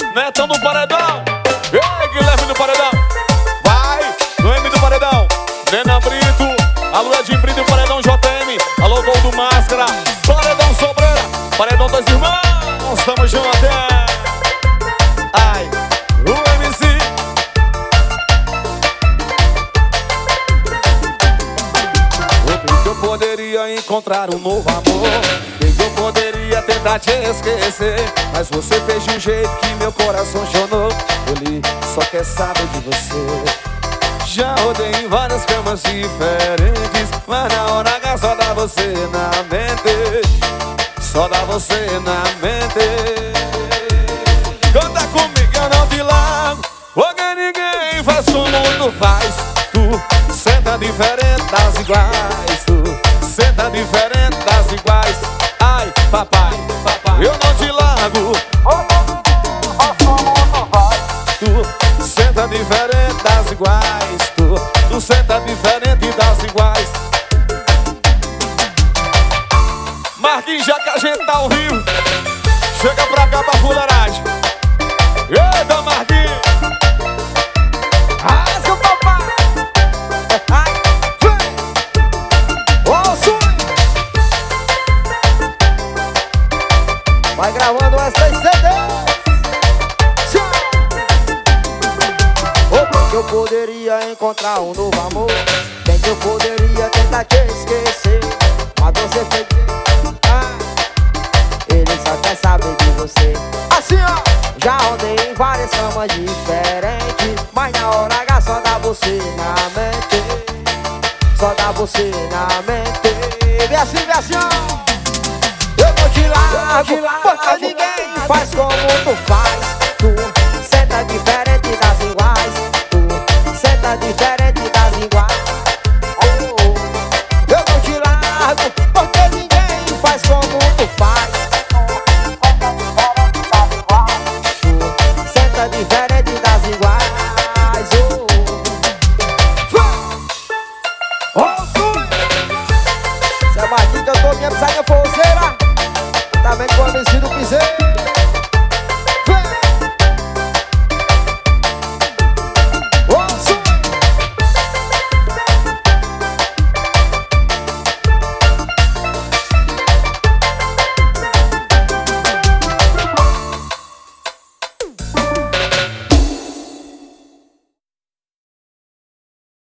Netão do Paredão. Ei, Guilherme do Paredão. Vai, no M do Paredão. Nena Brito, alô Edinho Brito e o Paredão JM. Alô Gol do Máscara, Paredão Sobreira, Paredão dos Irmãos. Tamo junto até. Ai, o MC. Eu poderia encontrar um novo amor, eu poderia tentar te esquecer, mas você fez de um jeito que meu coração chonou. Ele só quer saber de você. Já rodei em várias camas diferentes, mas na hora H só dá você na mente. Só dá você na mente. Canta comigo, eu não te largo, porque ninguém faz como tu faz. Tu senta diferente das iguais, tu senta diferente das iguais. Ai, papai, papai, eu não te largo, tu senta diferente das iguais, tu senta diferente das iguais. Marquinhos, já que a gente tá ao vivo, chega pra cá pra fuleiragem. Eita, Marquinhos, rasga o papai. Ai, vem, ô sonho. Vai gravando essas CDs. Eu poderia encontrar um novo amor, bem que eu poderia tentar te esquecer, mas você fez. Ele só quer saber de você. Assim ó. Já rodei em várias camas diferentes, mas na hora H só dá você na mente. Só dá você na mente. Vem assim ó. Eu vou te largo, porque ninguém faz como tu faz. Tu senta diferente das iguais, tu senta diferente das iguais. Oh, oh. Eu vou te largo, porque ninguém faz como tu faz.